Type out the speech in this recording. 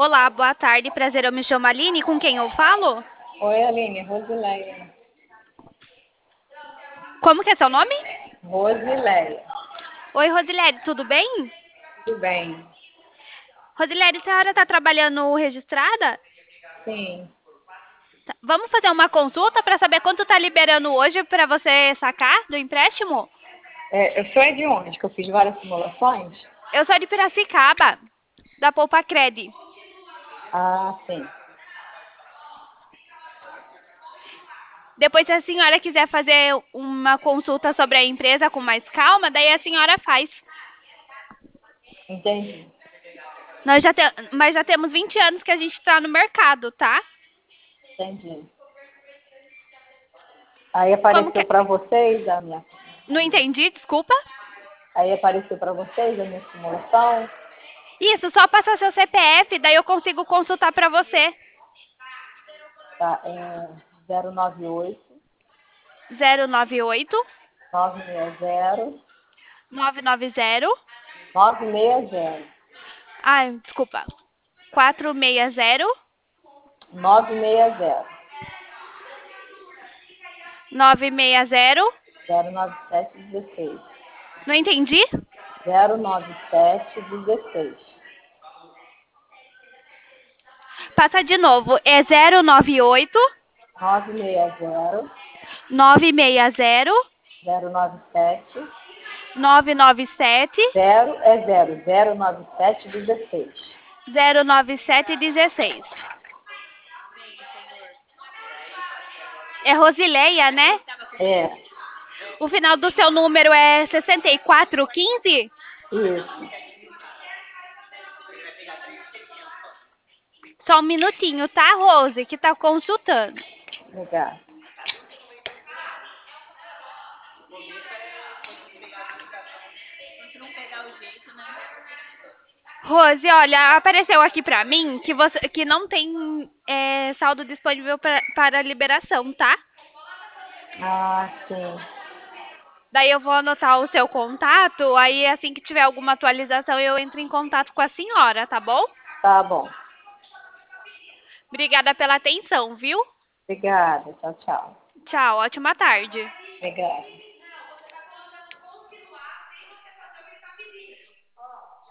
Olá, boa tarde, prazer, eu me chamo Aline, com quem eu falo? Oi, Aline, Rosileia. Como que é seu nome? Rosileia, Oi, Rosilene, tudo bem? tudo bem? Rosilene, a senhora está trabalhando registrada? Sim. Vamos fazer uma consulta para saber quanto está liberando hoje para você sacar do empréstimo? Eu sou de onde? Que eu fiz várias simulações? Eu sou de Piracicaba, da Poupa Cred. Ah, sim. Depois, se a senhora quiser fazer uma consulta sobre a empresa com mais calma, daí a senhora faz. Entendi. Mas já temos 20 anos que a gente está no mercado, tá? Entendi. Aí Como que... apareceu para vocês a minha. Não entendi, desculpa. Aí apareceu para vocês a minha simulação. Isso, só passar seu CPF, daí eu consigo consultar para você. Tá? 098 098 960 990. 960 Ai, desculpa. 460 960 960. 09716 Não entendi? 09716. Passa de novo. É 098 960 960 097 997 09716. 09716. É Rosileia, né? É, O final do seu número é 6415? isso. Só um minutinho, tá, Rose, que tá consultando. Legal. Rose, olha, apareceu aqui pra mim que você que não tem saldo disponível para liberação, tá? Ah, sim. Daí eu vou anotar o seu contato, aí assim que tiver alguma atualização eu entro em contato com a senhora, tá bom? Tá bom. Obrigada pela atenção, viu? Obrigada. Tchau, tchau. Tchau, ótima tarde. Obrigada.